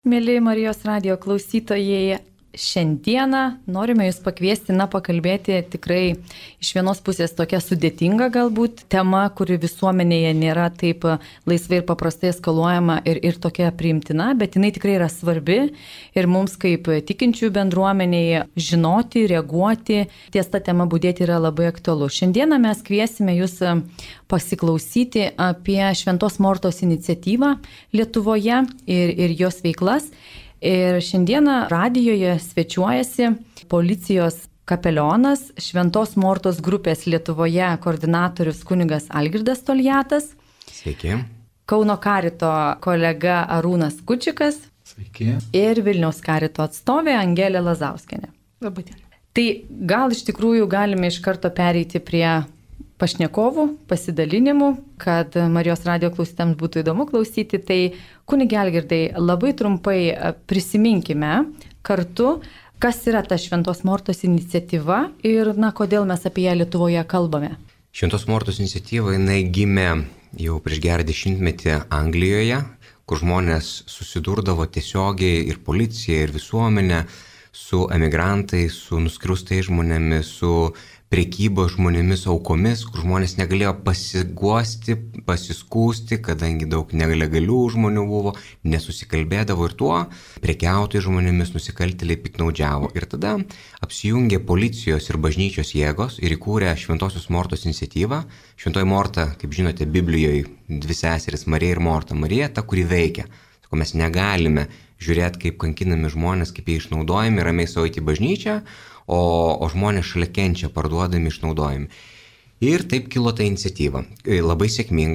Mėly Marijos radijo klausytojai, šiandieną norime Jūs pakviesti, pakalbėti tikrai iš vienos pusės tokia sudėtinga galbūt tema, kuri visuomenėje nėra taip laisvai ir paprastai eskaluojama ir tokia priimtina, bet jinai tikrai yra svarbi ir mums kaip tikinčių bendruomenėje žinoti, reaguoti, ties tą temą būdėti yra labai aktualu. Šiandieną mes kviesime Jūs pasiklausyti apie Šventos Mortos iniciatyvą Lietuvoje ir jos veiklas. Ir šiandieną radijoje svečiuojasi policijos kapelionas, Šventos Mortos grupės Lietuvoje koordinatorius kunigas Algirdas Toliatas. Sveiki. Kauno karito kolega Arūnas Kučikas. Sveiki. Ir Vilniaus karito atstovė Angelė Lazauskienė. Labadiena. Tai gal iš tikrųjų galime iš karto pereiti prie pašnekovų, pasidalinimų, kad Marijos radijo klausytams būtų įdomu klausyti. Tai kunige Algirdai, labai trumpai prisiminkime kartu, kas yra ta Šventos Mortos iniciatyva ir kodėl mes apie ją Lietuvoje kalbame. Šventos Mortos iniciatyva gimė jau prieš gerą dešimtmetį Anglijoje, kur žmonės susidurdavo tiesiogiai ir policija, ir visuomenė su emigrantais, su nuskriaustais žmonėmis, su prekybos žmonėmis aukomis, kur žmonės negalėjo pasiguosti, pasiskūsti, kadangi daug nelegalių žmonių buvo, nesusikalbėdavo ir tuo prekiautojai žmonėmis nusikaltėliai piknaudžiavo. Ir tada apsijungė policijos ir bažnyčios jėgos ir įkūrė Šventosios Mortos iniciatyvą. Šventoji Morta, kaip žinote, Biblijoje dvi seserys, Marija ir Morta. Marija ta, kuri veikia. Sako, mes negalime žiūrėti, kaip kankinami žmonės, kaip jie išnaudojami, ramiai savo į bažnyčią, o žmonės šalia kenčia, parduodami, išnaudojami. Ir taip kilo ta iniciatyva. Labai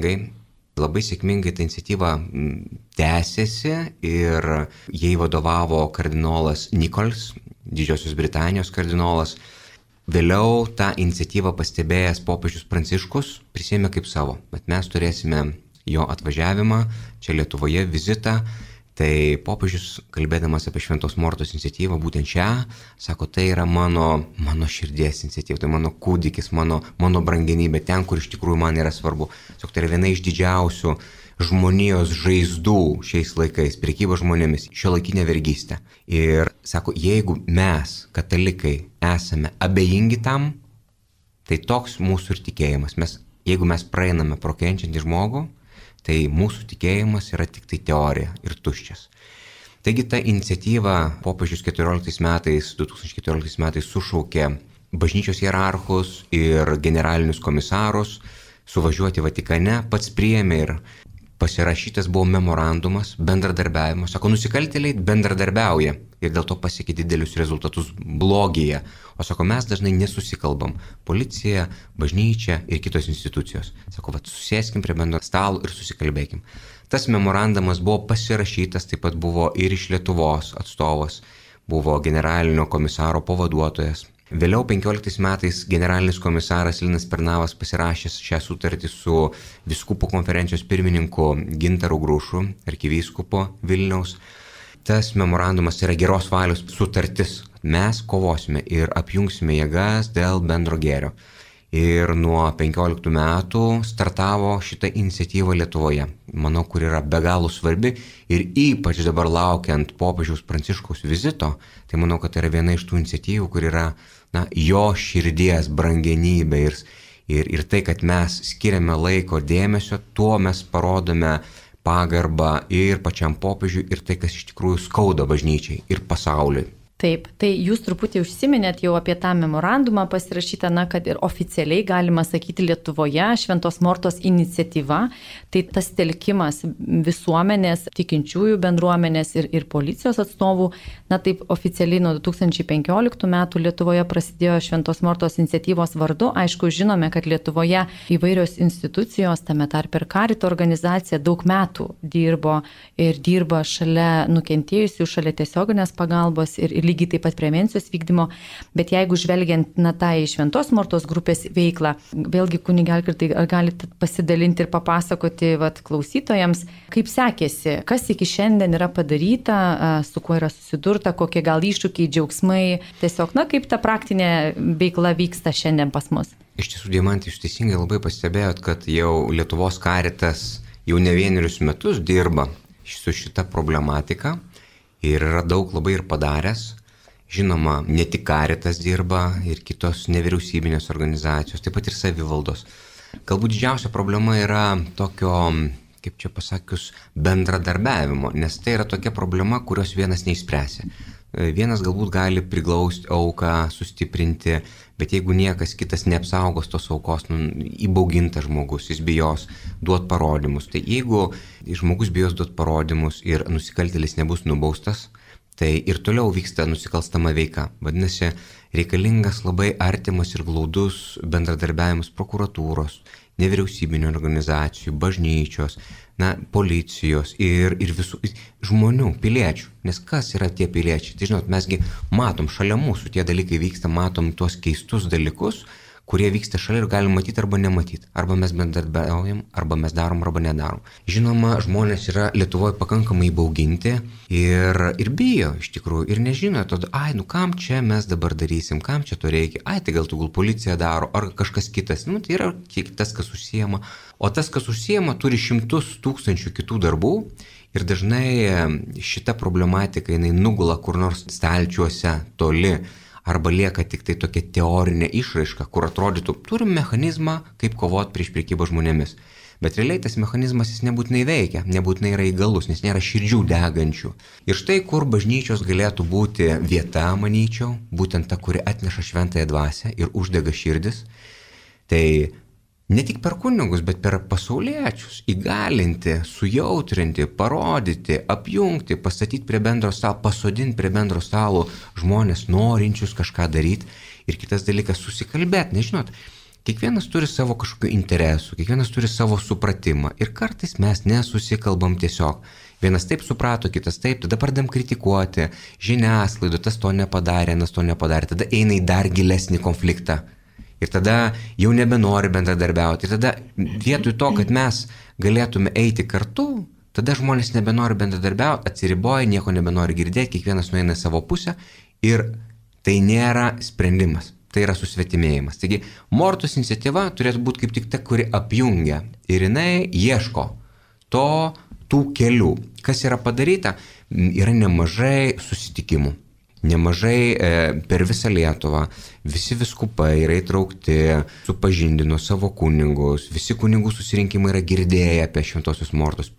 sėkmingai ta iniciatyva tęsėsi ir jai vadovavo kardinolas Nichols, Didžiosios Britanijos kardinolas. Vėliau tą iniciatyvą pastebėjęs popiežius Pranciškus prisėmė kaip savo, bet mes turėsime jo atvažiavimą čia Lietuvoje, vizitą. Tai popiežius, kalbėdamas apie Šventos Mortos iniciatyvą, būtent šią, sako, tai yra mano širdies iniciatyva, tai mano kūdikis, mano brangenybė, ten, kur iš tikrųjų man yra svarbu. Sako, tai yra viena iš didžiausių žmonijos žaizdų šiais laikais, prekyba žmonėmis, šiuolaikinė vergystė. Ir sako, jeigu mes, katalikai, esame abejingi tam, tai toks mūsų ir tikėjimas. Jeigu mes praeiname pro kenčiantį žmogų, tai mūsų tikėjimas yra tik tai teorija ir tuščias. Taigi ta iniciatyva popiežius 2014 metais sušaukė bažnyčios hierarchus ir generalinius komisarus suvažiuoti Vatikane, pats priėmė ir pasirašytas buvo memorandumas, bendradarbiavimas. Sako, nusikaltėliai bendradarbiauja ir dėl to pasiekė didelius rezultatus blogyje. O sako, mes dažnai nesusikalbam. Policija, bažnyčia ir kitos institucijos. Sako, susėskim prie bendro stalo ir susikalbėkim. Tas memorandumas buvo pasirašytas, taip pat buvo ir iš Lietuvos atstovas, buvo generalinio komisaro pavaduotojas. Vėliau 15 metais generalinis komisaras Linas Pernavas pasirašęs šią sutartį su vyskupų konferencijos pirmininku Gintaru Grušu, arkivyskupu Vilniaus. Tas memorandumas yra geros valios sutartis. Mes kovosime ir apjungsime jėgas dėl bendro gėrio. Ir nuo 15 metų startavo šitą iniciatyvą Lietuvoje. Manau, kur yra be galo svarbi ir ypač dabar laukiant popiežiaus Pranciškaus vizito, tai manau, kad tai yra viena iš tų iniciatyvų, kur yra jo širdies brangenybė ir tai, kad mes skiriame laiko dėmesio, tuo mes parodome pagarbą ir pačiam popiežiui ir tai, kas iš tikrųjų skauda bažnyčiai ir pasauliui. Taip, tai jūs truputį užsiminėt jau apie tą memorandumą pasirašytą, kad ir oficialiai galima sakyti Lietuvoje Šventos Mortos iniciatyva, tai tas telkimas visuomenės, tikinčiųjų bendruomenės ir policijos atstovų, taip oficialiai nuo 2015 metų Lietuvoje prasidėjo Šventos Mortos iniciatyvos vardu. Aišku, žinome, kad Lietuvoje įvairios institucijos, tame tarpe ir karito organizacija, daug metų dirba šalia nukentėjusių, šalia tiesioginės pagalbos ir lygiai taip pat prevencijos vykdymo, bet jeigu žvelgiant tą į Šventos Mortos grupės veiklą, vėlgi kunige Algirdai, ar galite pasidalinti ir papasakoti klausytojams, kaip sekėsi, kas iki šiandien yra padaryta, su kuo yra susidurta, kokie gal iššūkiai, džiaugsmai, tiesiog, kaip ta praktinė veikla vyksta šiandien pas mus. Iš tiesų, Deimantė, jūs teisingai labai pastebėjot, kad jau Lietuvos karitas jau ne vienerius metus dirba su šita problematika. ir yra daug labai ir padaręs. Žinoma, ne tik Caritas dirba ir kitos nevyriausybinės organizacijos, taip pat ir savivaldos. Galbūt didžiausia problema yra tokio, kaip čia pasakius, bendradarbiavimo, nes tai yra tokia problema, kurios vienas neišspręsia. Vienas galbūt gali priglausti auką, sustiprinti, bet jeigu niekas kitas neapsaugos tos aukos, įbaugintas žmogus, jis bijos duoti parodymus. Tai jeigu žmogus bijos duoti parodymus ir nusikaltėlis nebus nubaustas, tai ir toliau vyksta nusikalstama veika. Vadinasi, reikalingas labai artimas ir glaudus bendradarbiavimas prokuratūros, nevyriausybinių organizacijų, bažnyčios, policijos ir visų žmonių, piliečių. Nes kas yra tie piliečiai? Tai žinot, mesgi matom, šalia mūsų tie dalykai vyksta, matom tuos keistus dalykus, kurie vyksta šalia ir galim matyti arba nematyti. Arba mes bendradarbiaujam, arba mes darom, arba nedarom. Žinoma, žmonės yra Lietuvoje pakankamai įbauginti ir bijo iš tikrųjų. Ir nežino, tada, kam čia mes dabar darysim, kam čia to reikia. Tai gal policija daro, ar kažkas kitas. Tai yra tas, kas užsiema. O tas, kas užsiema, turi šimtus tūkstančių kitų darbų. Ir dažnai šita problematika, jinai nugula kur nors stalčiuose toli. Arba lieka tik tai tokia teorinė išraiška, kur atrodytų, turim mechanizmą, kaip kovoti prieš prekybą žmonėmis. Bet realiai tas mechanizmas jis nebūtinai veikia, nebūtinai yra įgalus, nes nėra širdžių degančių. Ir štai kur bažnyčios galėtų būti vieta, manyčiau, būtent ta, kuri atneša šventąją dvasią ir uždega širdis, tai ne tik per kunigus, bet per pasauliečius įgalinti, sujautrinti, parodyti, apjungti, pastatyti prie bendro stalo, pasodinti prie bendro stalo žmonės norinčius kažką daryti. Ir kitas dalykas, susikalbėti, nežinot, kiekvienas turi savo kažkokių interesų, kiekvienas turi savo supratimą ir kartais mes nesusikalbam tiesiog. Vienas taip suprato, kitas taip, tada pradedam kritikuoti, žiniasklaidą, tas to nepadarė, nas to nepadarė, tada eina į dar gilesnį konfliktą. Ir tada jau nebenori bendradarbiauti. Ir tada vietoj to, kad mes galėtume eiti kartu, tada žmonės nebenori bendradarbiauti, atsiriboja, nieko nebenori girdėti, kiekvienas nueina į savo pusę ir tai nėra sprendimas, tai yra susvetimėjimas. Taigi, Mortos iniciatyva turėtų būti kaip tik ta, kuri apjungia ir jinai ieško tų kelių. Kas yra padaryta? Yra nemažai susitikimų. Nemažai per visą Lietuvą, visi vyskupai yra įtraukti, supažindino savo kunigus, visi kunigų susirinkimai yra girdėję apie Šventosios Mortos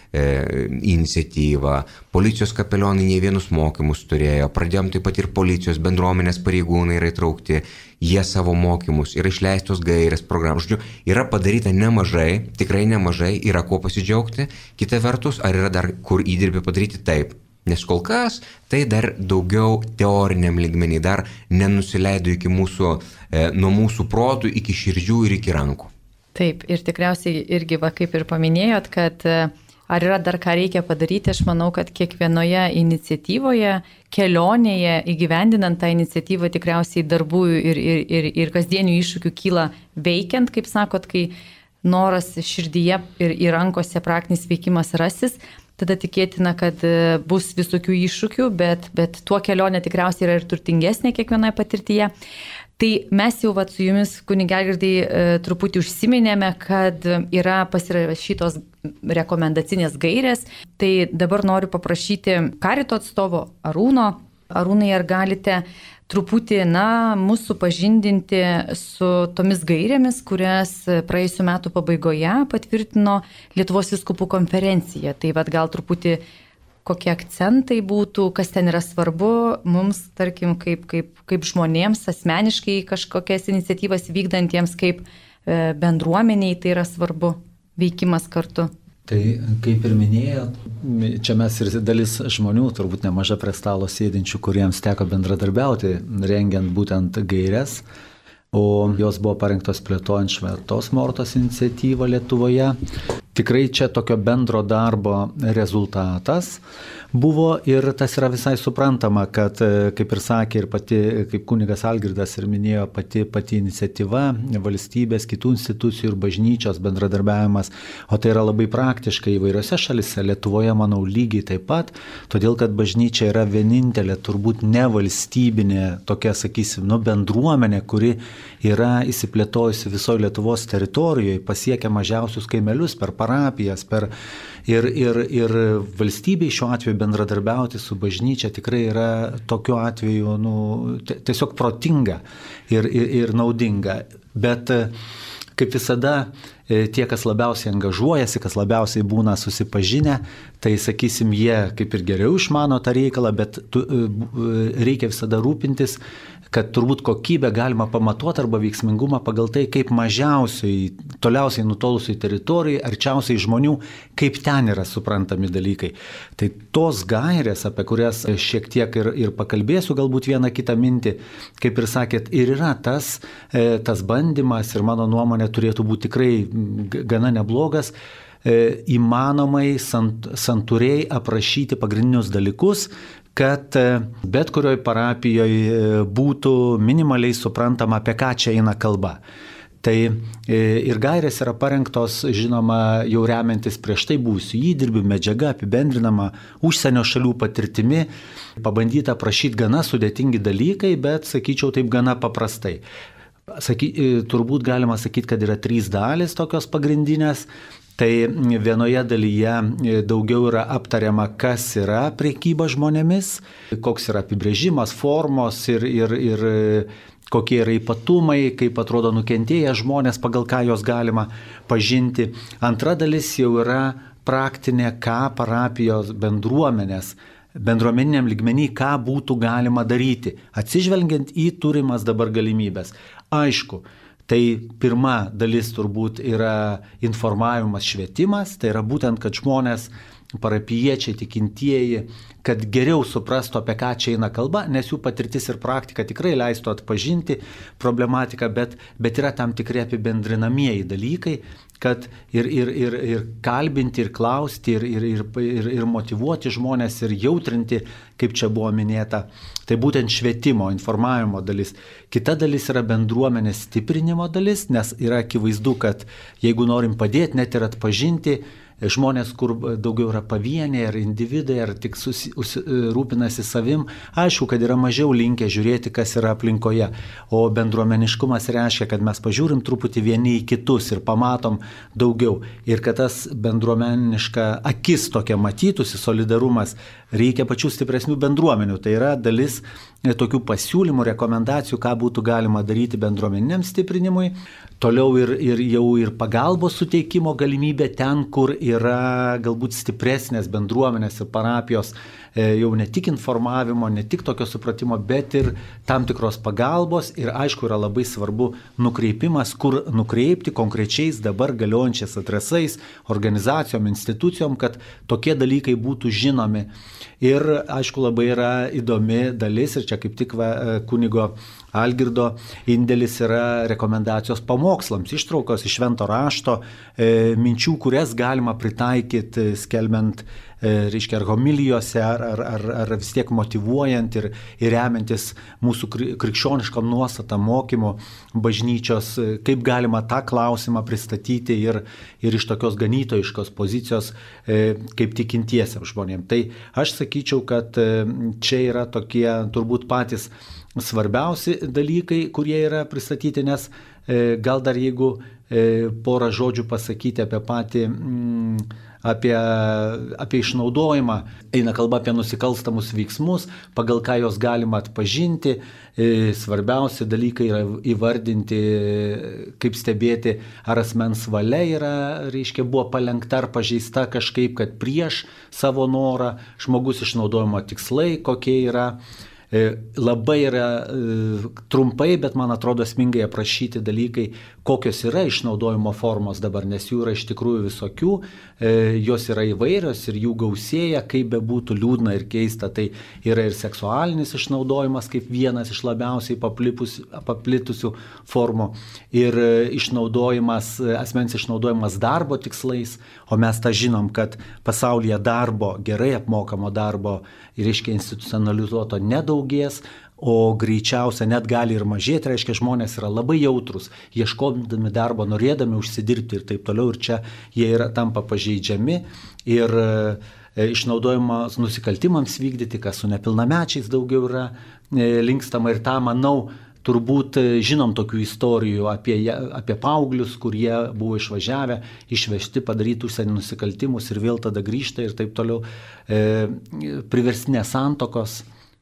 iniciatyvą, policijos kapelionai ne vienus mokymus turėjo, pradėjom taip pat ir policijos bendruomenės pareigūnai yra įtraukti, jie savo mokymus, yra išleistos gairės programos, yra padaryta nemažai, tikrai nemažai, yra ko pasidžiaugti, kita vertus, ar yra dar kur įdirbį padaryti taip. Nes kol kas tai dar daugiau teoriniam lygmenį, dar nenusileido iki nuo mūsų protų iki širdžių ir iki rankų. Taip, ir tikriausiai irgi, kaip ir paminėjot, kad ar yra dar ką reikia padaryti, aš manau, kad kiekvienoje iniciatyvoje, kelionėje, įgyvendinant tą iniciatyvą tikriausiai darbų ir kasdienių iššūkių kyla veikiant, kaip sakot, kai noras širdyje ir rankose praktinis veikimas rasis. Tada tikėtina, kad bus visokių iššūkių, bet tuo kelionė tikriausiai yra ir turtingesnė kiekvienoje patirtyje. Tai mes jau su jumis, kunige Algirdai, truputį užsiminėme, kad yra pasirašytos rekomendacinės gairės. Tai dabar noriu paprašyti Carito atstovo Arūno. Arūnai, ar galite truputį, mūsų pažindinti su tomis gairėmis, kurias praėjusiu metu pabaigoje patvirtino Lietuvos vyskupų konferencija. Tai gal truputį kokie akcentai būtų, kas ten yra svarbu mums, tarkim, kaip žmonėms asmeniškai kažkokias iniciatyvas vykdantiems, kaip bendruomeniai tai yra svarbu veikimas kartu. Tai kaip ir minėjot, čia mes ir dalis žmonių, turbūt nemaža prie stalo sėdinčių, kuriems teko bendradarbiauti, rengiant būtent gaires, o jos buvo parengtos plėtojant Šventos Mortos iniciatyvą Lietuvoje. Tikrai čia tokio bendro darbo rezultatas buvo ir tas yra visai suprantama, kad, kaip ir sakė ir pati, kaip kunigas Algirdas ir minėjo, pati iniciatyva, valstybės, kitų institucijų ir bažnyčios bendradarbiavimas, o tai yra labai praktiškai įvairiose šalise, Lietuvoje, manau, lygiai taip pat, todėl kad bažnyčia yra vienintelė, turbūt nevalstybinė, tokia, sakysim, bendruomenė, kuri yra įsiplėtojusi visoje Lietuvos teritorijoje, pasiekia mažiausius kaimelius per parapijas, ir valstybei šiuo atveju bendradarbiauti su bažnyčia tikrai yra tokiu atveju tiesiog protinga ir naudinga. Bet kaip visada, tie, kas labiausiai angažuojasi, kas labiausiai būna susipažinę, tai sakysim, jie kaip ir geriau išmano tą reikalą, bet reikia visada rūpintis, kad turbūt kokybę galima pamatuoti arba veiksmingumą pagal tai, kaip mažiausiai, toliausiai nutolusiai teritorijai, arčiausiai žmonių, kaip ten yra suprantami dalykai. Tai tos gairės, apie kurias šiek tiek ir pakalbėsiu, galbūt vieną kitą mintį, kaip ir sakėt, ir yra tas bandymas, ir mano nuomonė turėtų būti tikrai gana neblogas, įmanomai santūriai aprašyti pagrindinius dalykus, kad bet kurioje parapijoje būtų minimaliai suprantama, apie ką čia eina kalba. Tai ir gairės yra parengtos, žinoma, jau remiantis prieš tai buvusių įdirbių, medžiaga apibendrinama užsienio šalių patirtimi, pabandyta aprašyti gana sudėtingi dalykai, bet, sakyčiau, taip gana paprastai. Turbūt galima sakyti, kad yra 3 dalis tokios pagrindinės. Tai vienoje dalyje daugiau yra aptariama, kas yra prekyba žmonėmis, koks yra apibrėžimas, formos ir kokie yra ypatumai, kaip atrodo nukentėję žmonės, pagal ką jos galima pažinti. Antra dalis jau yra praktinė, ką parapijos bendruomeniniam lygmenį, ką būtų galima daryti, atsižvelgiant į turimas dabar galimybės. Aišku, tai pirma dalis turbūt yra informavimas, švietimas, tai yra būtent, kad žmonės, parapijiečiai, tikintieji, kad geriau suprastų, apie ką čia eina kalba, nes jų patirtis ir praktika tikrai leistų atpažinti problematiką, bet yra tam tikri apibendrinamieji dalykai, kad ir kalbinti, ir klausti, ir motyvuoti žmonės, ir jautrinti, kaip čia buvo minėta. Tai būtent švietimo, informavimo dalis. Kita dalis yra bendruomenės stiprinimo dalis, nes yra akivaizdu, kad jeigu norim padėti, net ir atpažinti, žmonės, kur daugiau yra pavieniai ar individai, ar tik rūpinasi savim, aišku, kad yra mažiau linkę žiūrėti, kas yra aplinkoje. O bendruomeniškumas reiškia, kad mes pažiūrim truputį vieni į kitus ir pamatom daugiau. Ir kad tas bendruomeniška akis tokia matytųsi, solidarumas, reikia pačių stipresnių bendruomenių. Tai yra dalis tokių pasiūlymų, rekomendacijų, ką būtų galima daryti bendruomeniniam stiprinimui. Toliau ir pagalbos suteikimo galimybė ten, kur yra galbūt stipresnės bendruomenės ir parapijos, jau ne tik informavimo, ne tik tokio supratimo, bet ir tam tikros pagalbos. Ir aišku, yra labai svarbu nukreipimas, kur nukreipti konkrečiais dabar galiojančiais adresais, organizacijom, institucijom, kad tokie dalykai būtų žinomi. Ir aišku, labai yra įdomi dalis, ir čia kaip tik kunigo Algirdo indėlis yra rekomendacijos pamokslams, ištraukos iš Švento rašto, minčių, kurias galima pritaikyti, skelbiant, reiškia, ar homilijose, ar vis tiek motyvuojant ir remiantis mūsų krikščioniškam nuostatam mokymo bažnyčios, kaip galima tą klausimą pristatyti ir iš tokios ganytojiškos pozicijos, kaip tikintiesiam žmonėms. Tai aš sakyčiau, kad čia yra tokie turbūt patys svarbiausi dalykai, kurie yra pristatyti, nes gal dar jeigu porą žodžių pasakyti apie patį, apie išnaudojimą, eina kalba apie nusikalstamus veiksmus, pagal ką jos galima atpažinti, svarbiausi dalykai yra įvardinti, kaip stebėti, ar asmens valia yra, reiškia, buvo palenkta ar pažeista kažkaip, kad prieš savo norą žmogus išnaudojimo tikslai, kokie yra. Labai yra trumpai, bet man atrodo esmingai aprašyti dalykai, kokios yra išnaudojimo formos dabar, nes jų yra iš tikrųjų visokių, jos yra įvairios ir jų gausėja, kaip bebūtų liūdna ir keista, tai yra ir seksualinis išnaudojimas kaip vienas iš labiausiai paplitusių formų, ir asmens išnaudojimas darbo tikslais, o mes tą žinom, kad pasaulyje darbo, gerai apmokamo darbo, reiškia institucionalizuoto nedaugės, o greičiausia net gali ir mažėti, reiškia, žmonės yra labai jautrus, ieškodami darbo, norėdami užsidirbti ir taip toliau, ir čia jie tampa pažeidžiami ir išnaudojimas nusikaltimams vykdyti, kas su nepilnamečiais daugiau yra linkstama, ir tą, manau, turbūt žinom tokių istorijų apie paauglius, kurie buvo išvažiavę, išvežti, padaryti užsienio nusikaltimus ir vėl tada grįžta ir taip toliau. Priverstinės santuokos,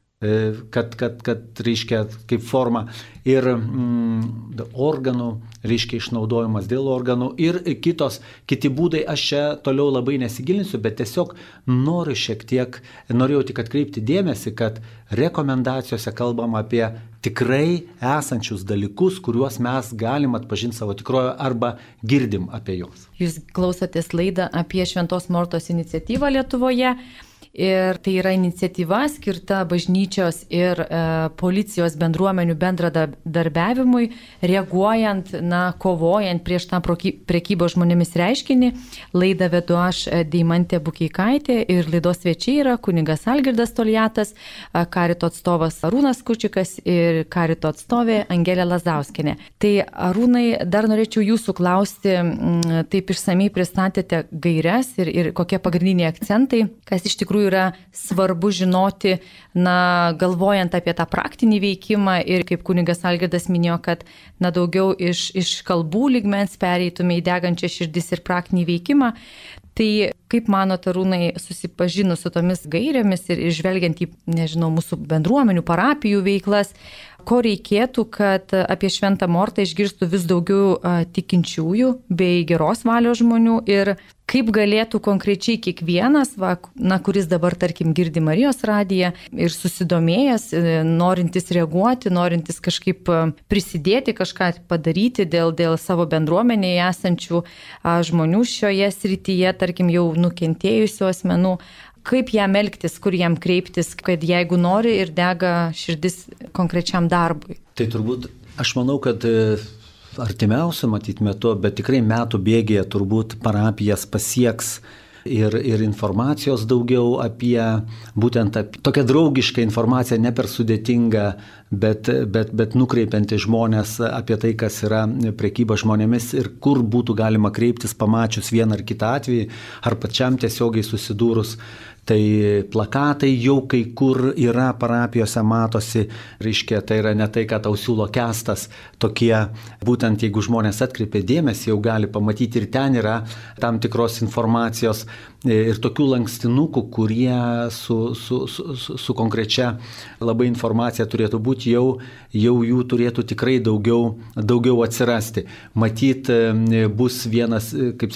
kad reiškia kaip forma ir organų, reiškia išnaudojimas dėl organų ir kiti būdai, aš čia toliau labai nesigilinsiu, bet tiesiog norėjau tik atkreipti dėmesį, kad rekomendacijose kalbam apie tikrai esančius dalykus, kuriuos mes galim atpažinti savo tikrovę arba girdim apie juos. Jūs klausotės laidą apie Šventos Mortos iniciatyvą Lietuvoje. Ir tai yra iniciatyva skirta bažnyčios ir policijos bendruomenių bendradarbiavimui, reaguojant, kovojant prieš tą prekybos žmonėmis reiškinį. Laidą vedu aš, Deimantė Bukeikaitė, ir laidos svečiai yra kunigas Algirdas Toliatas, Karito atstovas Arūnas Kučikas ir Karito atstovė Angelė Lazauskienė. Tai Arūnai, dar norėčiau jūsų klausti, taip išsamei pristatėte gaires ir kokie pagrindiniai akcentai, kas iš tikrųjų yra svarbu žinoti, galvojant apie tą praktinį veikimą ir kaip kunigas Algirdas minėjo, kad daugiau iš kalbų lygmens pereitume į degančią širdis ir praktinį veikimą. Tai kaip manote, Arūnai, susipažinus su tomis gairėmis ir žvelgiant į, mūsų bendruomenių, parapijų veiklas, ko reikėtų, kad apie Šventą Mortą išgirstų vis daugiau tikinčiųjų bei geros valios žmonių ir kaip galėtų konkrečiai kiekvienas, kuris dabar, tarkim, girdi Marijos radiją ir susidomėjęs, norintis reaguoti, norintis kažkaip prisidėti, kažką padaryti dėl savo bendruomenėje esančių žmonių šioje srityje, tarkim, jau nukentėjusių asmenų, kaip jam elgtis, kur jam kreiptis, kad jeigu nori ir dega širdis konkrečiam darbui. Tai turbūt, aš manau, kad artimiausiu metu, bet tikrai metų bėgėje turbūt parapijas pasieks ir informacijos daugiau apie tokią draugišką informaciją, ne per sudėtingą, bet nukreipianti žmonės apie tai, kas yra prekyba žmonėmis ir kur būtų galima kreiptis pamačius vieną ar kitą atvejį, ar pačiam tiesiogiai susidūrus. Tai plakatai jau kai kur yra parapijose, matosi, reiškia, tai yra ne tai, kad tau siūlo Kestas, tokie, būtent jeigu žmonės atkreipia dėmesį, jau gali pamatyti ir ten yra tam tikros informacijos ir tokių lankstinukų, kurie su konkrečia labai informacija turėtų būti, jau jų turėtų tikrai daugiau atsirasti. Matyt, bus vienas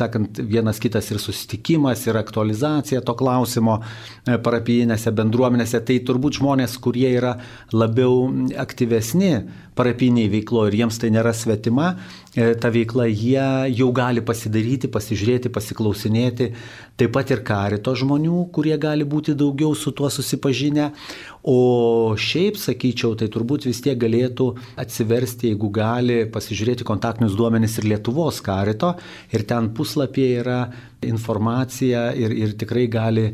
kitas ir susitikimas, ir aktualizacija to klausimo parapijinėse bendruomenėse. Tai turbūt žmonės, kurie yra labiau aktyvesni parapiniai veiklo ir jiems tai nėra svetima, ta veikla jie jau gali pasidaryti, pasižiūrėti, pasiklausinėti. Taip pat ir Karito žmonių, kurie gali būti daugiau su tuo susipažinę. O šiaip, sakyčiau, tai turbūt vis tiek galėtų atsiversti, jeigu gali, pasižiūrėti kontaktinius duomenis ir Lietuvos Karito. Ir ten puslapyje yra informacija ir tikrai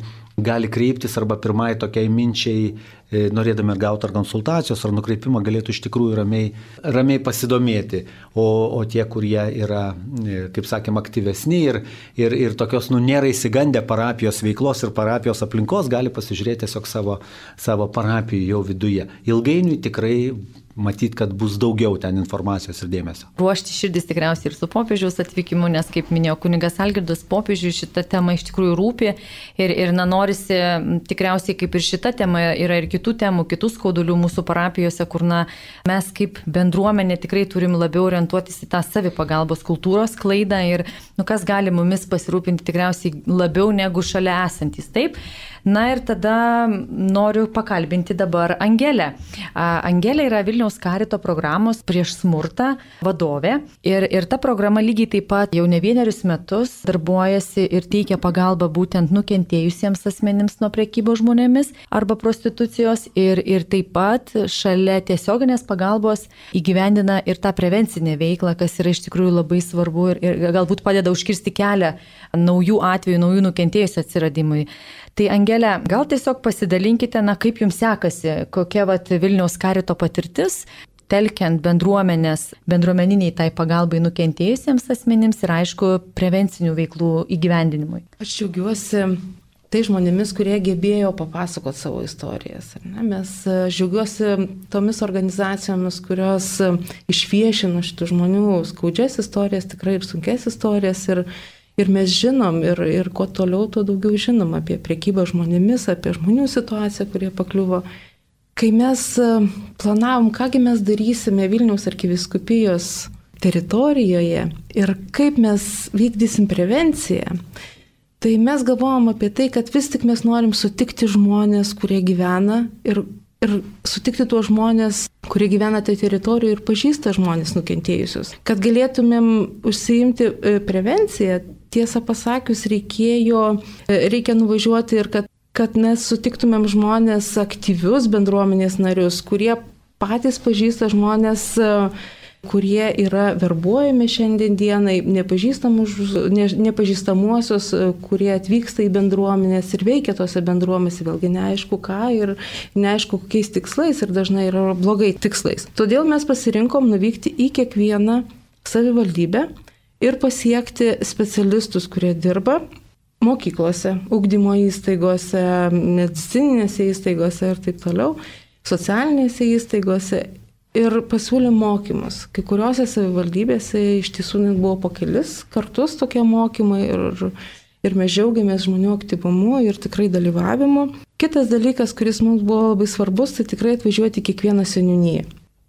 gali kreiptis arba pirmai tokiai minčiai, norėdami gauti ar konsultacijos, ar nukreipimą, galėtų iš tikrųjų ramiai pasidomėti. O tie, kurie yra, kaip sakėm, aktyvesni ir tokios, nėra įsigandę parapijos veiklos ir parapijos aplinkos, gali pasižiūrėti tiesiog savo parapijų jau viduje. Ilgainiui tikrai matyt, kad bus daugiau ten informacijos ir dėmesio. Ruošti širdis tikriausiai ir su popiežiaus atvykimu, nes, kaip minėjo kunigas Algirdas, popiežiui šita tema iš tikrųjų rūpi ir norisi tikriausiai, kaip ir šita tema, yra ir kitų temų, kitų skaudulių mūsų parapijose, kur mes kaip bendruomenė tikrai turim labiau orientuotis į tą savipagalbos kultūros klaidą ir kas gali mumis pasirūpinti tikriausiai labiau negu šalia esantis. Taip? Ir tada noriu pakalbinti dabar Angelę. Angelė yra Vilniaus Karito programos prieš smurtą vadovė ir ta programa lygiai taip pat jau ne vienerius metus darbuojasi ir teikia pagalbą būtent nukentėjusiems asmenims nuo prekybos žmonėmis arba prostitucijos ir taip pat šalia tiesioginės pagalbos įgyvendina ir tą prevencinę veiklą, kas yra iš tikrųjų labai svarbu ir galbūt padeda užkirsti kelią naujų atvejų, naujų nukentėjusių atsiradimui. Tai Angelė, gal tiesiog pasidalinkite, kaip jums sekasi, kokia Vilniaus Karito patirtis, telkiant bendruomeniniai tai pagalbai nukentėjusiems asmenims ir aišku prevencinių veiklų įgyvendinimui. Aš džiaugiuosi tai žmonėmis, kurie gebėjo papasakoti savo istorijas. Mes džiaugiuosi tomis organizacijomis, kurios išviešino šitų žmonių skaudžias istorijas, tikrai ir sunkes istorijas. Ir mes žinom, ir kuo toliau, tuo daugiau žinom apie priekybą žmonėmis, apie žmonių situaciją, kurie pakliuvo. Kai mes planavom, kągi mes darysime Vilniaus arkivyskupijos teritorijoje ir kaip mes vykdysim prevenciją, tai mes galvojam apie tai, kad vis tik mes norim sutikti žmonės, kurie gyvena ir sutikti tuos žmonės, kurie gyvena tai teritorijoje ir pažįsta žmonės nukentėjusius. Kad galėtumėm užsiimti prevenciją, tiesą pasakius, reikia nuvažiuoti ir kad mes sutiktumėm žmonės aktyvius bendruomenės narius, kurie patys pažįsta žmonės, kurie yra verbuojami šiandien dienai, nepažįstamuosius, kurie atvyksta į bendruomenės ir veikia tose bendruomenėse, vėlgi neaišku ką ir neaišku kokiais tikslais ir dažnai yra blogai tikslais. Todėl mes pasirinkom nuvykti į kiekvieną savivaldybę ir pasiekti specialistus, kurie dirba mokyklose, ugdymo įstaigose, medicininėse įstaigose ir taip toliau, socialinėse įstaigose. Ir pasiūlė mokymus. Kai kuriuose savivaldybėse iš tiesų net buvo po kelis kartus tokie mokymai ir mes džiaugiamės žmonių aktyvumu ir tikrai dalyvavimu. Kitas dalykas, kuris mums buvo labai svarbus, tai tikrai atvažiuoti kiekvieną seniūniją.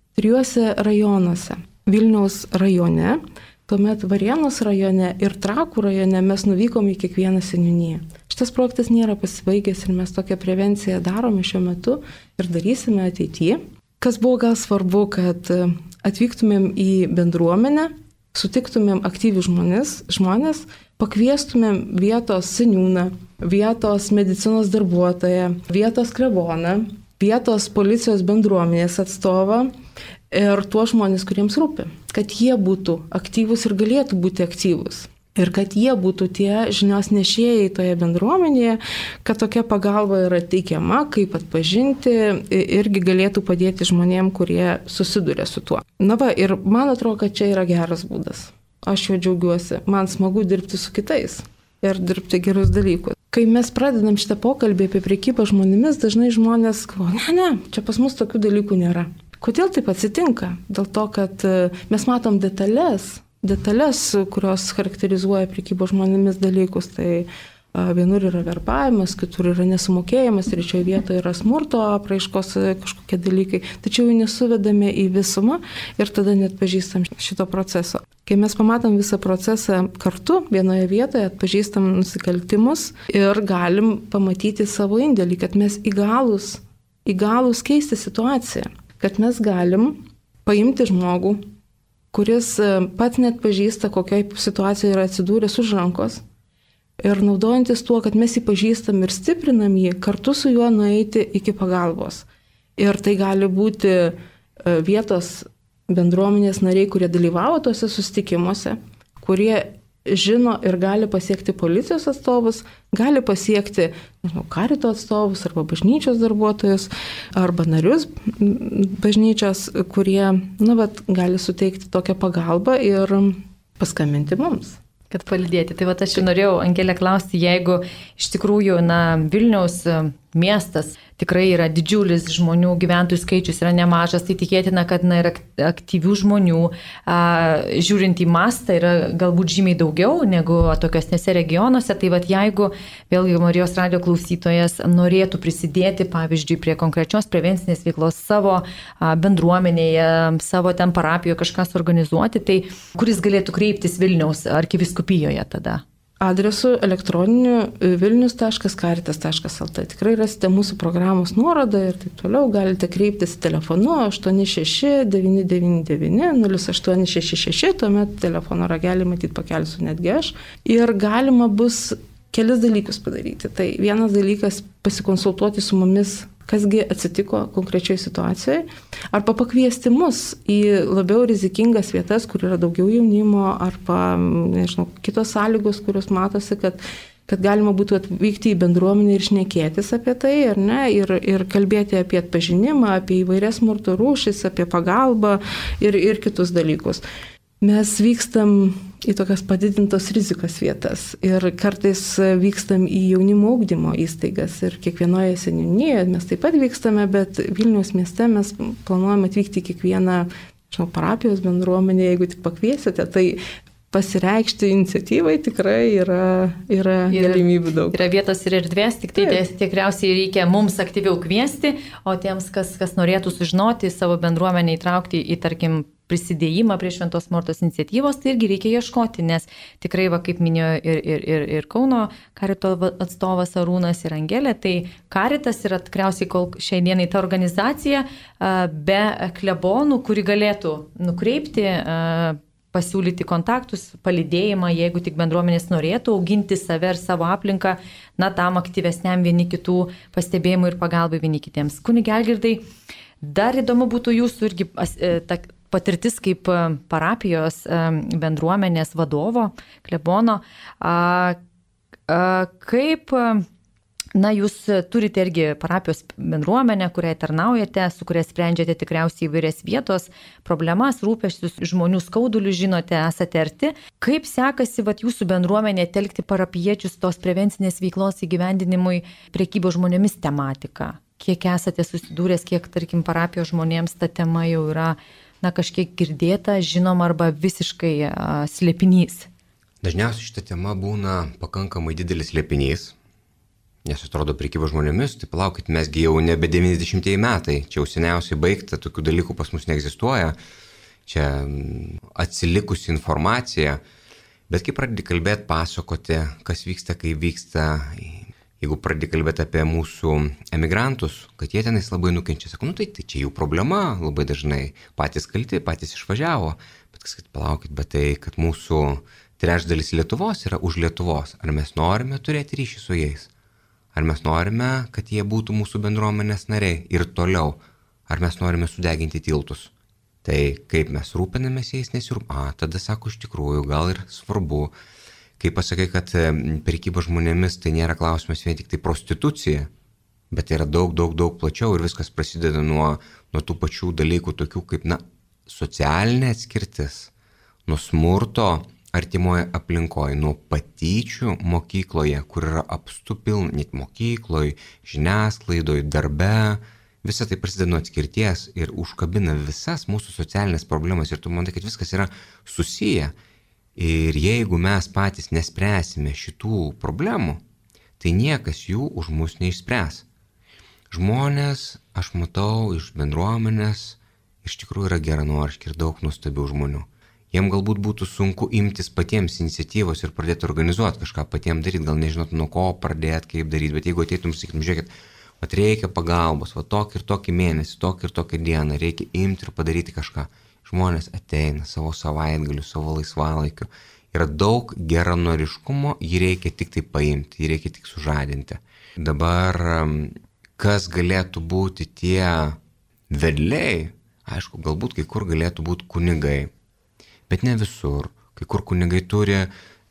3 rajonuose. Vilniaus rajone, tuomet Varėnos rajone ir Trakų rajone mes nuvykom į kiekvieną seniūniją. Šitas projektas nėra pasibaigęs ir mes tokią prevenciją darome šiuo metu ir darysime ateityje. Kas buvo gal svarbu, kad atvyktumėm į bendruomenę, sutiktumėm aktyvius žmonės, pakviestumėm vietos seniūną, vietos medicinos darbuotoją, vietos kleboną, vietos policijos bendruomenės atstovą ir tuos žmonės, kuriems rūpi, kad jie būtų aktyvus ir galėtų būti aktyvus. Ir kad jie būtų tie žinios nešėjai toje bendruomenėje, kad tokia pagalba yra teikiama, kaip atpažinti, irgi galėtų padėti žmonėm, kurie susiduria su tuo. Ir man atrodo, kad čia yra geras būdas. Aš jo džiaugiuosi. Man smagu dirbti su kitais ir dirbti gerus dalykus. Kai mes pradedam šitą pokalbį apie priekybą žmonėmis, dažnai žmonės galvoja, ne, čia pas mus tokių dalykų nėra. Kodėl taip atsitinka? Dėl to, kad mes matom detalės, kurios charakterizuoja priekybos žmonėmis dalykus. Tai vienur yra verbavimas, kitur yra nesumokėjimas, trečioje vietoje yra smurto apraiškos kažkokie dalykai. Tačiau jų nesuvedame į visumą ir tada net pažįstam šito proceso. Kai mes pamatom visą procesą kartu, vienoje vietoje atpažįstam nusikaltimus ir galim pamatyti savo indėlį, kad mes įgalūs keisti situaciją, kad mes galim paimti žmogų, kuris pats net pažįsta, kokiai situacijoje yra atsidūręs už rankos. Ir naudojantis tuo, kad mes jį pažįstam ir stiprinam jį, kartu su juo nueiti iki pagalbos. Ir tai gali būti vietos bendruomenės nariai, kurie dalyvavo tose susitikimuose, kurie žino ir gali pasiekti policijos atstovus, gali pasiekti karito atstovus arba bažnyčios darbuotojus, arba narius bažnyčios, kurie gali suteikti tokią pagalbą ir paskambinti mums. Kad palydėti. Tai aš norėjau, Angelė, klausti, jeigu iš tikrųjų Vilniaus miestas tikrai yra didžiulis, žmonių gyventojų skaičius yra nemažas, tai tikėtina, kad ir aktyvių žmonių, žiūrint į mastą, yra galbūt žymiai daugiau negu tokiuose regionuose. Tai jeigu vėlgi Marijos radijo klausytojas norėtų prisidėti, pavyzdžiui, prie konkrečios prevencinės veiklos savo bendruomenėje, savo ten parapijoje kažką suorganizuoti, tai kuris galėtų kreiptis Vilniaus arkiviskupijoje tada? Adresu elektroniniu vilnius.caritas.lt. Tikrai rasite mūsų programos nuorodą ir taip toliau. Galite kreiptis telefonu 86 999 0866, tuomet telefono ragelį matyt pakelsiu netgi aš. Ir galima bus kelis dalykus padaryti. Tai vienas dalykas pasikonsultuoti su mumis, kasgi atsitiko konkrečioje situacijoje, arba pakviesti mus į labiau rizikingas vietas, kur yra daugiau jaunimo, arba, kitos sąlygos, kurios matosi, kad galima būtų atvykti į bendruomenę ir šnekėtis apie tai, ar ne, ir kalbėti apie atpažinimą, apie įvairias smurto rūšis, apie pagalbą ir kitus dalykus. mes vykstam į tokias padidintos rizikos vietas ir kartais vykstam į jaunimo ugdymo įstaigas ir kiekvienoje seniūnijoje mes taip pat vykstame, bet Vilniaus mieste mes planuojame atvykti į kiekvieną, parapijos bendruomenę, jeigu tik pakviesite, tai pasireikšti iniciatyvai tikrai yra galimybių daug. Yra vietos ir erdvės, tik tai tikriausiai reikia mums aktyviau kviesti, o tiems, kas norėtų sužinoti, savo bendruomenę įtraukti į, tarkim, prisidėjimą prie Šventos Mortos iniciatyvos, tai irgi reikia ieškoti, nes tikrai, kaip minėjo ir Kauno karito atstovas Arūnas ir Angelė, tai karitas yra tikriausiai kol šiai dienai ta organizacija be klebonų, kuri galėtų nukreipti, pasiūlyti kontaktus, palydėjimą, jeigu tik bendruomenės norėtų auginti save ir savo aplinką, tam aktyvesniam vieni kitų pastebėjimų ir pagalbai vieni kitiems. Kunige Algirdai, dar įdomu būtų jūsų irgi patirtis kaip parapijos bendruomenės vadovo, klebono. Kaip, jūs turite irgi parapijos bendruomenę, kuriai tarnaujate, su kuria sprendžiate tikriausiai įvairias vietos problemas, rūpesčius, žmonių skaudulius, žinote, esate arti. Kaip sekasi jūsų bendruomenė telkti parapiečius tos prevencinės veiklos įgyvendinimui prekybos žmonėmis tematika? Kiek esate susidūręs, kiek, tarkim, parapijos žmonėms ta tema jau yra kažkiek girdėta, žinoma, arba visiškai slėpinys? Dažniausiai šita tema būna pakankamai didelis slėpinys, nes atrodo prekyba žmonėmis, tai palaukit, mesgi jau nebe 90 metai, čia jau seniausiai baigta, tokių dalykų pas mus neegzistuoja, čia atsilikusi informacija, bet kai pradedi kalbėti, pasakoti, kas vyksta, kai vyksta, jeigu pradedi kalbėti apie mūsų emigrantus, kad jie tenais labai nukenčia, sako, tai čia jų problema, labai dažnai patys kalti, patys išvažiavo, bet kas, kad palaukit, bet tai, kad mūsų trečdalis Lietuvos yra už Lietuvos, ar mes norime turėti ryšį su jais? Ar mes norime, kad jie būtų mūsų bendruomenės nariai ir toliau? Ar mes norime sudeginti tiltus? Tai kaip mes rūpinamės jais, tada sako, iš tikrųjų, gal ir svarbu. Kai pasakai, kad prekyba žmonėmis tai nėra klausimas vien tik tai prostitucija, bet tai yra daug plačiau ir viskas prasideda nuo tų pačių dalykų, tokių kaip, socialinė atskirtis, nuo smurto artimoje aplinkoje, nuo patyčių mokykloje, kur yra apstu pilna, net mokykloje, žiniasklaidoje, darbe, visa tai prasideda nuo atskirties ir užkabina visas mūsų socialinės problemas ir tu matai, kad viskas yra susiję. Ir jeigu mes patys nespręsime šitų problemų, tai niekas jų už mus neišspręs. Žmonės, aš matau iš bendruomenės, iš tikrųjų yra geranoriški ir daug nuostabių žmonių. Jiem galbūt būtų sunku imtis patiems iniciatyvos ir pradėti organizuoti kažką patiems daryti, gal nežinot nuo ko pradėti, kaip daryti, bet jeigu ateitum, sakytum, žiūrėkit, reikia pagalbos, tokį ir tokį mėnesį, tokį ir tokį dieną, reikia imti ir padaryti kažką. Žmonės ateina savo savaitgaliu, savo laisvalaikiu. Yra daug geranoriškumo, jį reikia tik tai paimti, jį reikia tik sužadinti. Dabar, kas galėtų būti tie vedliai, aišku, galbūt kai kur galėtų būti kunigai, bet ne visur. Kai kur kunigai turi,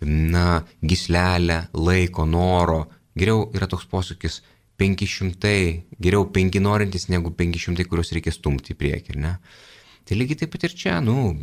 gyslelę, laiko, noro. Geriau yra toks posūkis 500, geriau 5 norintys negu 500, kuriuos reikia stumti į priekį, ne? Tai lygiai taip pat ir čia,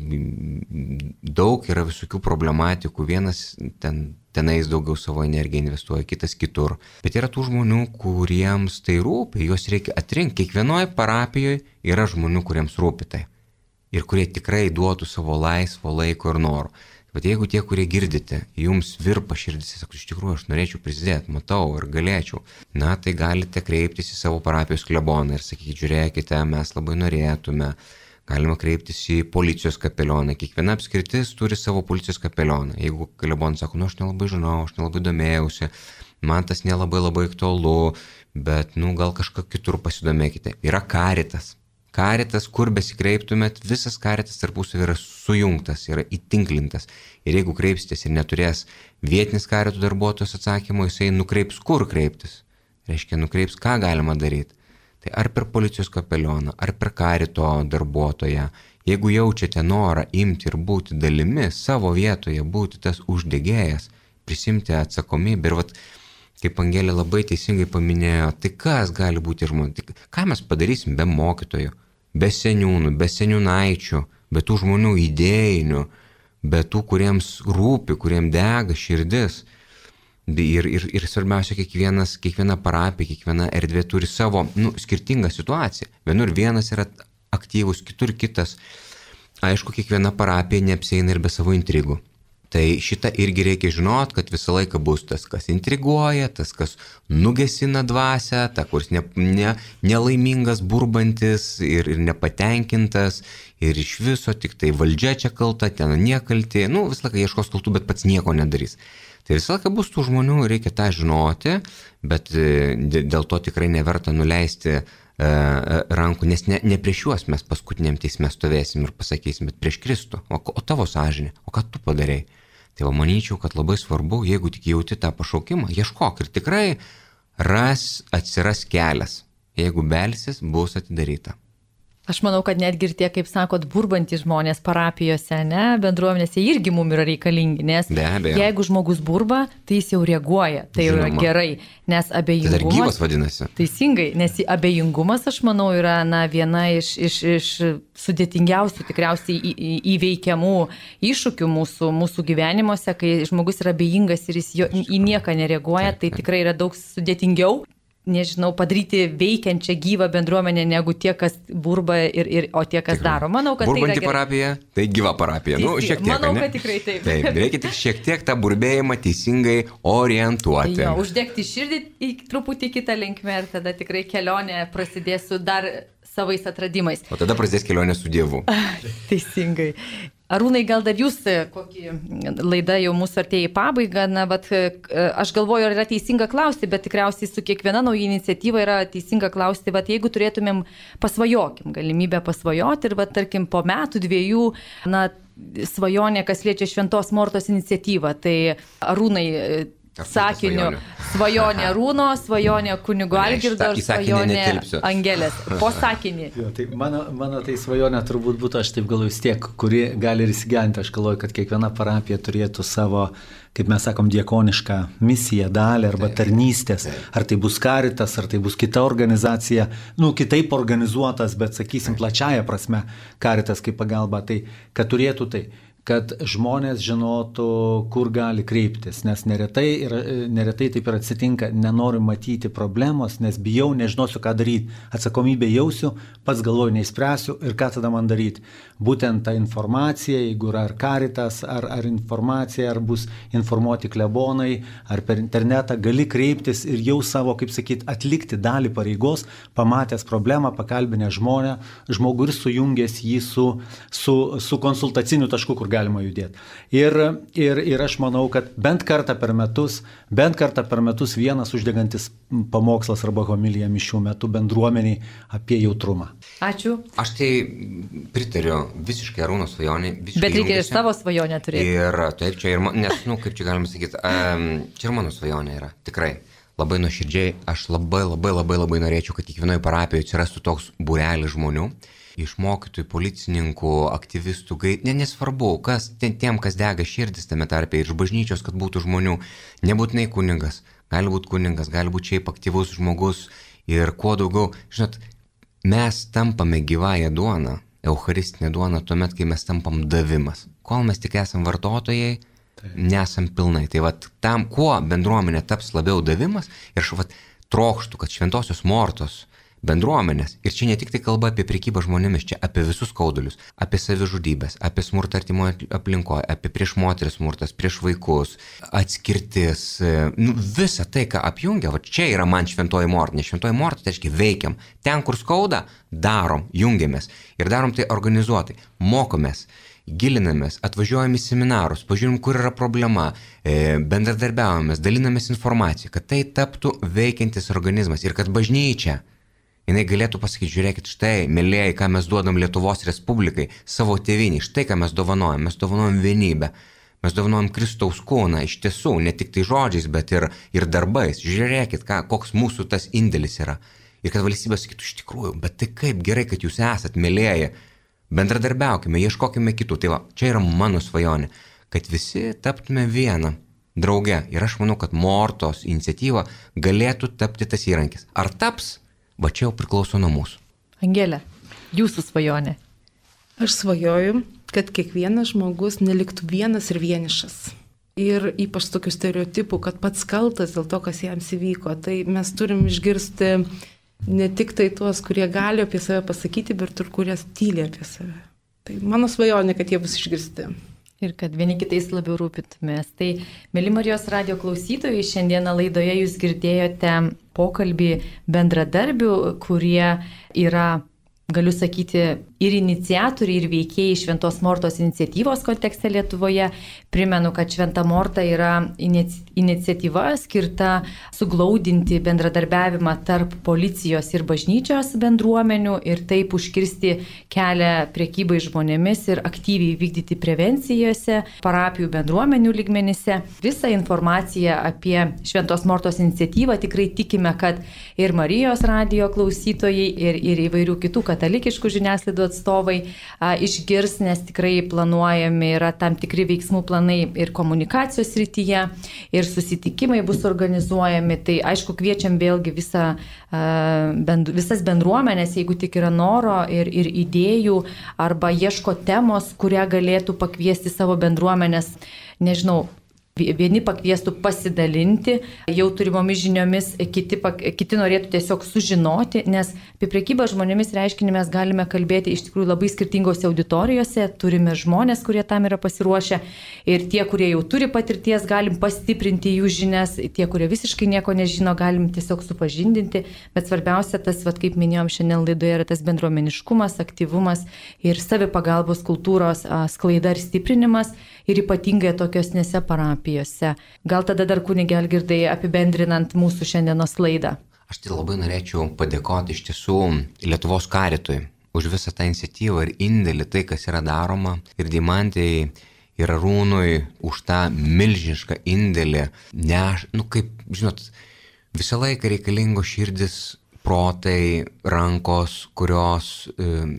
daug yra visokių problematikų, vienas tenais daugiau savo energiją investuoja, kitas kitur. Bet yra tų žmonių, kuriems tai rūpi, juos reikia atrinkti. Kiekvienoje parapijoje yra žmonių, kuriems rūpi tai. Ir kurie tikrai duotų savo laisvo laiko ir noro. Bet jeigu tie, kurie girdite, jums virpa širdis, sako, iš tikrųjų, aš norėčiau prisidėti, matau ir galėčiau, tai galite kreiptis į savo parapijos kleboną ir sakyti, žiūrėkite, mes labai norėtume. Galima kreiptis į policijos kapelioną. Kiekviena apskritis turi savo policijos kapelioną. Jeigu klebonas sako, aš nelabai žinau, aš nelabai domėjausi, man tas nelabai aktualu, bet gal kažką kitur pasidomėkite. Yra karitas. Karitas, kur besikreiptumėt, visas karitas tarpusavy yra sujungtas, yra įtinklintas. Ir jeigu kreipsitės ir neturės vietinis karito darbuotojas atsakymo, jisai nukreips, kur kreiptis. Reiškia, nukreips, ką galima daryti. Tai ar per policijos kapelioną, ar per karito darbuotoją, jeigu jaučiate norą imti ir būti dalimi, savo vietoje būti tas uždegėjas, prisimti atsakomybę. Ir kaip Angelė labai teisingai paminėjo, tai kas gali būti žmonės? Tai ką mes padarysim be mokytojų, be seniūnų, be seniūnaičių, be tų žmonių idėjinių, bet tų, kuriems rūpi, kuriems dega širdis. Ir svarbiausia, kiekviena parapija, kiekviena erdvė turi savo skirtingą situaciją. Vienur vienas yra aktyvus, kitur kitas. Aišku, kiekviena parapija neapsieina ir be savo intrigų. Tai šitą irgi reikia žinot, kad visą laiką bus tas, kas intriguoja, tas, kas nugesina dvasią, ta, kuris nelaimingas, burbantis ir nepatenkintas, ir iš viso tik tai valdžia čia kalta, ten niekalti, visą laiką ieškos kaltų, bet pats nieko nedarys. Tai visą laiką bus tų žmonių, reikia tą žinoti, bet dėl to tikrai neverta nuleisti rankų, nes ne prieš juos mes paskutiniam teisme stovėsim ir pasakysim, bet prieš Kristų, o tavo sąžinė, o ką tu padarei. Tai manyčiau, kad labai svarbu, jeigu tik jauti tą pašaukimą, ieškok ir tikrai atsiras kelias. Jeigu belsis, bus atidaryta. Aš manau, kad netgi ir tie, kaip sakot, burbantys žmonės parapijose, bendruomenėse irgi mums yra reikalingi, nes jeigu žmogus burba, tai jis jau reaguoja, tai yra gerai, nes abejingumas... Tai dar gyvas vadinasi. Teisingai, nes abejingumas, aš manau, yra viena iš sudėtingiausių tikriausiai įveikiamų iššūkių mūsų gyvenimuose, kai žmogus yra abejingas ir jis į nieką nereaguoja, tai tikrai yra daug sudėtingiau. Nežinau, padaryti veikiančią gyvą bendruomenę negu tie, kas burba, o tie, kas daro. Manau, kad burbanti parapija, tai gyva parapija. Šiek tiek. Manau, kad tikrai taip. Taip, reikia tik šiek tiek tą burbėjimą teisingai orientuoti. Jo, uždegti širdį truputį kitą linkmę ir tada tikrai kelionė prasidės su dar savais atradimais. O tada prasidės kelionė su Dievu. Teisingai. Arūnai, gal dar jūs, kokį laidą jau mūsų artėja į pabaigą, bet aš galvoju, ar yra teisinga klausti, bet tikriausiai su kiekviena nauja iniciatyva yra teisinga klausti, jeigu turėtumėm pasvajokim, galimybę pasvajoti ir, tarkim, po metų, 2, svajonė, kas liečia Šventos Mortos iniciatyvą, tai Arūnai, sakiniu, svajonė Arūno, svajonė kunigo Algirdo ir svajonė Angelės. Po sakinį. Jo, tai mano tai svajonė turbūt būtų, aš taip galvoju, vis tiek, kuri gali ir įsigyventi. Aš galvoju, kad kiekviena parapija turėtų savo, kaip mes sakom, diakonišką misiją, dalį arba tarnystės. Ar tai bus Caritas, ar tai bus kita organizacija, kitaip organizuotas, bet sakysim plačiaja prasme Caritas kaip pagalba, tai kad turėtų tai. Kad žmonės žinotų, kur gali kreiptis, nes neretai taip ir atsitinka, nenoriu matyti problemos, nes bijau, nežinosiu, ką daryti, atsakomybę jausiu, pats galvoju, neįspręsiu ir ką tada man daryti. Būtent ta informacija, jeigu yra ar Caritas, ar informacija, ar bus informuoti klebonai, ar per internetą, gali kreiptis ir jau savo, kaip sakyti, atlikti dalį pareigos, pamatęs problemą, pakalbinę žmogų ir sujungęs jį su konsultaciniu tašku, kur galima judėti. Ir aš manau, kad bent kartą per metus vienas uždegantis pamokslas arba homilija mišių metu bendruomeniai apie jautrumą. Ačiū. Aš tai pritariu visiškai Arūno svajonė. Bet reikia ir savo svajonę turėti. Ir taip, čia ir nes, kaip čia galima sakyti, čia ir mano svajonė yra, tikrai. Labai nuoširdžiai, aš labai norėčiau, kad kiekvienoje parapijoje atsirastų toks būrelis žmonių. Iš mokytojų, policininkų, aktyvistų, nesvarbu, tiem, kas dega širdis tame tarpe, ir iš bažnyčios, kad būtų žmonių, nebūtinai kunigas, gali būti šiaip aktyvus žmogus ir kuo daugiau, žinot, mes tampame gyvąją duoną, eucharistinę duoną tuomet, kai mes tampam davimas. Kol mes tik esam vartotojai, nesam pilnai. Tai tam, kuo bendruomenė taps labiau davimas, ir aš trokštų, kad Šventosios Mortos bendruomenės, ir čia ne tik tai kalba apie prekybą žmonėmis, čia apie visus skaudulius, apie savižudybės, apie smurtą artimoje aplinkoje, apie prieš moteris smurtas, prieš vaikus, atskirtis, visa tai, ką apjungia, čia yra man Šventoji Morta, nes Šventoji Morta, tai reiškia veikiam, ten, kur skauda, darom, jungiamės ir darom tai organizuotai, mokomės, gilinamės, atvažiuojam į seminarus, pažiūrim, kur yra problema, bendradarbiavomės, dalinamės informaciją, kad tai taptų veikiantis organizmas ir kad bažnyčia jinai galėtų pasakyti, žiūrėkit, štai, mėlyjei, ką mes duodam Lietuvos Respublikai, savo tėvynį, štai ką mes dovanojam vienybę, mes dovanojam Kristaus kūną, iš tiesų, ne tik tai žodžiais, bet ir darbais, žiūrėkit, koks mūsų tas indėlis yra. Ir kad valstybė sakytų, iš tikrųjų, bet tai kaip gerai, kad jūs esat, mėlyjei, bendradarbiaukime, ieškokime kitų. Tai čia yra mano svajonė, kad visi taptume vieną drauge. Ir aš manau, kad Mortos iniciatyva galėtų tapti tas įrankis. Ar taps? Va čia jau priklauso nuo mūsų. Angelė, jūsų svajonė. Aš svajoju, kad kiekvienas žmogus neliktų vienas ir vienišas. Ir ypač tokių stereotipų, kad pats kaltas dėl to, kas jiems įvyko. Tai mes turim išgirsti ne tik tai tuos, kurie gali apie save pasakyti, bet ir kurie tyli apie save. Tai mano svajonė, kad jie bus išgirsti. Ir kad vieni kitais labiau rūpintumės. Tai, mėly Marijos radijo klausytojai, šiandieną laidoje jūs girdėjote pokalbį bendradarbių, kurie yra, galiu sakyti, ir iniciatoriai, ir veikėjai Šventos Mortos iniciatyvos kontekste Lietuvoje. Primenu, kad Šventa Morta yra iniciatyva skirta suglaudinti bendradarbiavimą tarp policijos ir bažnyčios bendruomenių ir taip užkirsti kelią prekybai žmonėmis ir aktyviai vykdyti prevencijose, parapijų bendruomenių lygmenyse. Visą informaciją apie Šventos Mortos iniciatyvą tikrai tikime, kad ir Marijos radijo klausytojai, ir įvairių kitų katalikiškų žiniasklaidų atstovai išgirs, nes tikrai planuojami yra tam tikri veiksmų planai ir komunikacijos srityje, ir susitikimai bus organizuojami. Tai aišku, kviečiam vėlgi visas bendruomenės, jeigu tik yra noro ir idėjų, arba ieško temos, kurią galėtų pakviesti savo bendruomenės, nežinau, vieni pakviestų pasidalinti jau turimomis žiniomis, kiti norėtų tiesiog sužinoti, nes apie prekybą žmonėmis reiškinį mes galime kalbėti iš tikrųjų labai skirtingose auditorijose, turime žmonės, kurie tam yra pasiruošę, ir tie, kurie jau turi patirties, galim pastiprinti jų žinias, tie, kurie visiškai nieko nežino, galim tiesiog supažindinti, bet svarbiausia tas, kaip minėjom šiandien laidoje, yra tas bendruomeniškumas, aktyvumas ir savipagalbos kultūros sklaida ir stiprinimas, ir ypatingai tokiosnėse parapijose. Gal tada dar kunige Algirdai apibendrinant mūsų šiandienos laidą. Aš tai labai norėčiau padėkoti iš tiesų Lietuvos karitui už visą tą iniciatyvą ir indėlį, tai kas yra daroma, ir Deimantei, ir Arūnui už tą milžinišką indėlį. Kaip, žinot, visą laiką reikalingo širdis, protai, rankos, kurios,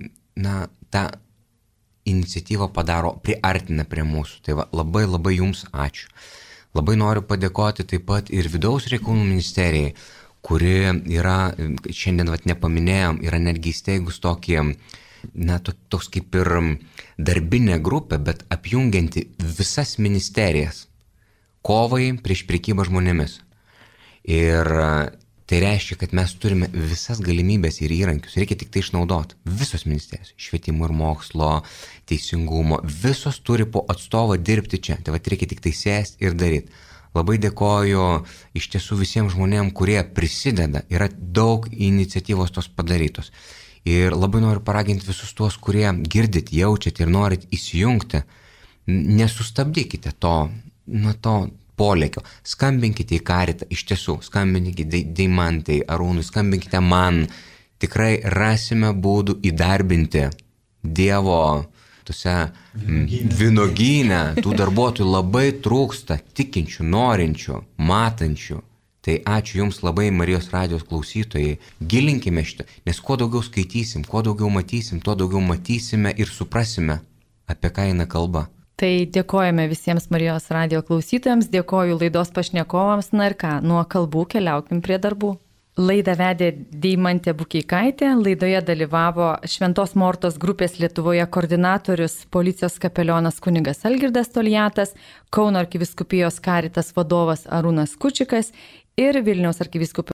tą iniciatyvą padaro, priartina prie mūsų. Tai labai labai jums ačiū. Labai noriu padėkoti taip pat ir Vidaus reikalų ministerijai, kuri yra, šiandien nepaminėjom, yra netgi įsteigus tokį, toks kaip ir darbinė grupė, bet apjungianti visas ministerijas kovai prieš prekybą žmonėmis. Ir tai reiškia, kad mes turime visas galimybės ir įrankius, reikia tik tai išnaudoti. Visos ministerijos, švietimo ir mokslo, teisingumo, visos turi po atstovą dirbti čia. Tai reikia tik tai sėsti ir daryti. Labai dėkoju iš tiesų visiems žmonėms, kurie prisideda. Yra daug iniciatyvos tos padarytos. Ir labai noriu paraginti visus tuos, kurie girdit, jaučiat ir norit įsijungti. Nesustabdykite to polėkio. Skambinkite į karitą, iš tiesų, skambinkite Deimantai, Arūnui, skambinkite man. Tikrai rasime būdų įdarbinti Dievo tuose vynuogyne. Tų darbuotojų labai trūksta, tikinčių, norinčių, matančių. Tai ačiū Jums labai, Marijos radijos klausytojai. Gilinkime šitą, nes kuo daugiau skaitysim, kuo daugiau matysim, tuo daugiau matysime ir suprasime, apie ką eina kalba. Tai dėkojame visiems Marijos radijo klausytojams, dėkoju laidos pašnekovams, ir ką, nuo kalbų keliaukim prie darbų. Laidą vedė Deimantė Bukeikaitė, laidoje dalyvavo Šventos Mortos grupės Lietuvoje koordinatorius policijos kapelionas kunigas Algirdas Toliatas, Kauno arkivyskupijos karitas vadovas Arūnas Kučikas ir Vilniaus arkivyskupijos